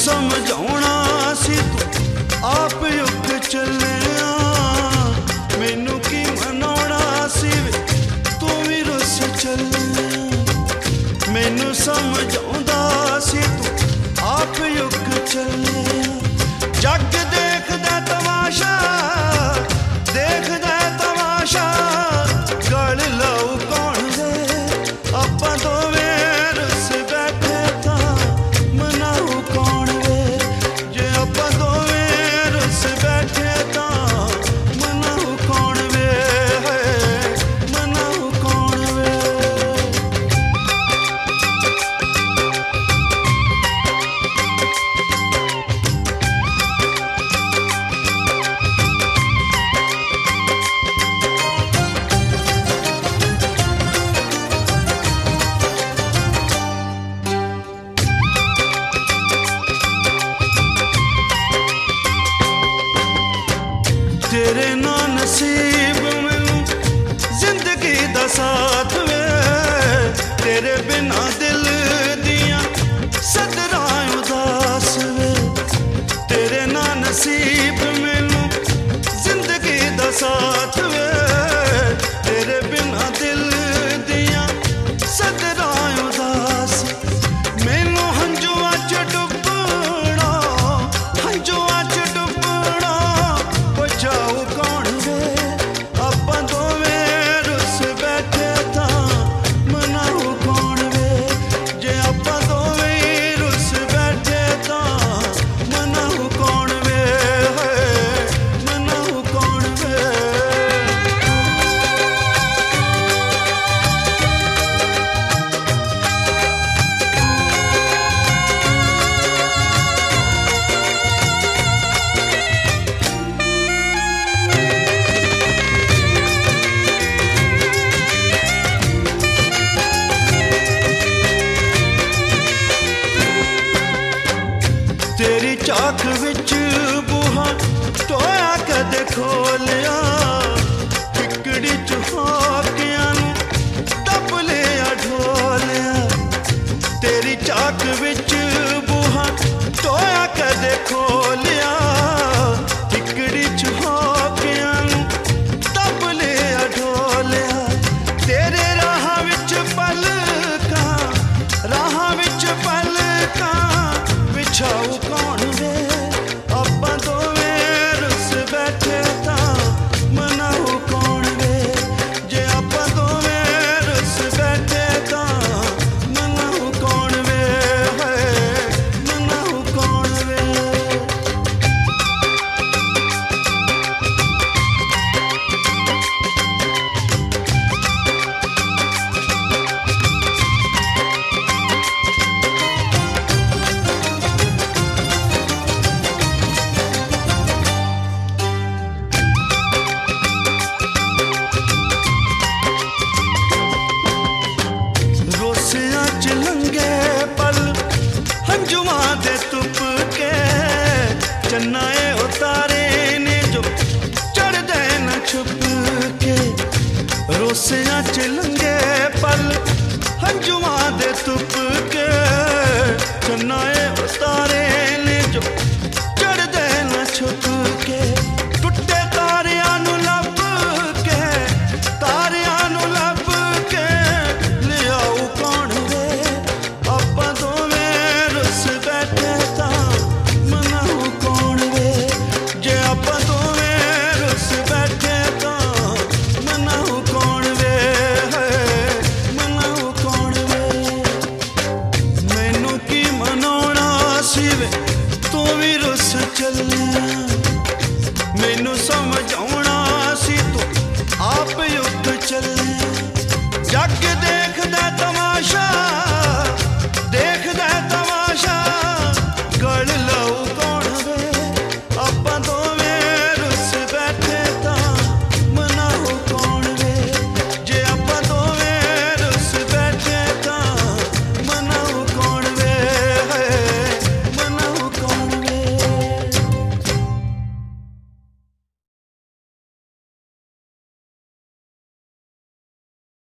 समझाउणा सी तू आप युग चलिया, मैनू की मनाउणा सी तू भी रुस चलिया। मैनू समझाउंदा सी तू आप युग चलिया। जग देखदा तमाशा, देखदा तमाशा, गल लाऊ कौन दे आपां दोवें रुस बैठे तां मनाऊ कौन वे। जे आपां दोवें रुस बैठे तां मनाऊ कौन वे, मनाऊ कौन वे। तेरे ना नसीब मैनू जिंदगी दा साथ वे, तेरे बिना दिल दियां सदरां उदास वे। तेरे ना नसीब मैनू जिंदगी दा साथ वे, तेरे बिना दिल दियां सदरां उदास। मैनू हंजुआं च डुबना, हंजुआं च डुबना, बचाओ कौन वे आपां दोवें रुस बैठे तां मनाऊ कौन वे। जे आपां दोवें रुस बैठे तां मनाऊ कौन वे, मनाऊ कौन वे। तेरी चाख विच बूहा टोया कदे खोलिया, टिकड़ी च हाकियां नू दब लिया ढोलिया। तेरी चाख विच बूहा टोया कदे खोलिया, टिकड़ी च हाकियां नू दब लिया ढोलिया। तेरे राह विच पलकां, राह विच पलकां, बिछाऊ कौन वे आपां दोवें रुस बैठे तां मनाऊ कौन वे। जे आपां दोवें रुस बैठे तां मनाऊ कौन वे, मनाऊ कौन वे। रोसियां च लंघे पल हंजुआं दे तुप के, चन्नाए उतारे ने जो चढ़दे न छुप के। रोसियां च लंघे पल हंजुआं दे तुप के, चन्नाए उतारे ने जो चढ़दे न छुप के। टुटे तारियां नू लब के, तारियां नू लब के, लियाऊ कौन वे आपां दोवें रुस बैठे तां मनाऊ कौन वे। जे आपां दोवें रुस बैठे तां मनाऊ कौन वे, मनाऊ कौन वे। मैनू की मनाउणा सी वे तू भी रुस चलिया।